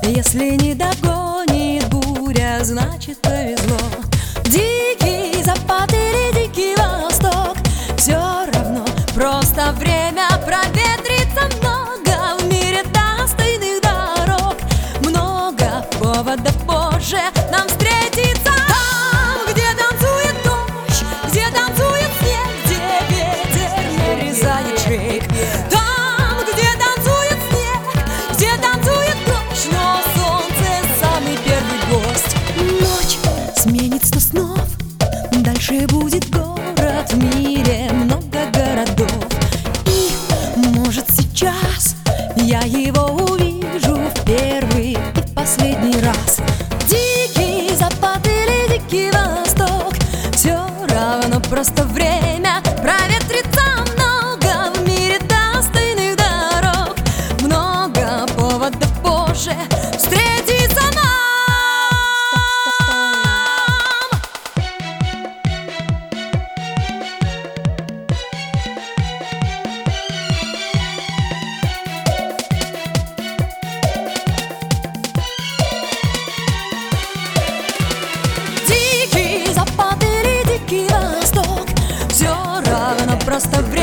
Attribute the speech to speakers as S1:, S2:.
S1: Если не догонит буря, значит повезло. Дикий Запад или Дикий Восток, все равно просто время проветрится. Много в мире достойных дорог, много поводов позже нам встретиться. Там, где танцует дождь, где танцует снег, где ветер нарезает шейк. Там, где танцует снег, где танцует дождь, но солнце самый первый гость. Ночь сменит 100 снов, дальше будет город, в мире много городов. И, может, сейчас я его увижу в первый и в последний раз. Дикий Запад или Дикий Восток, все равно просто время проветрится. Много в мире достойных дорог, много поводов позже встретиться нам. Дикий Запад или Дикий Восток, все равно просто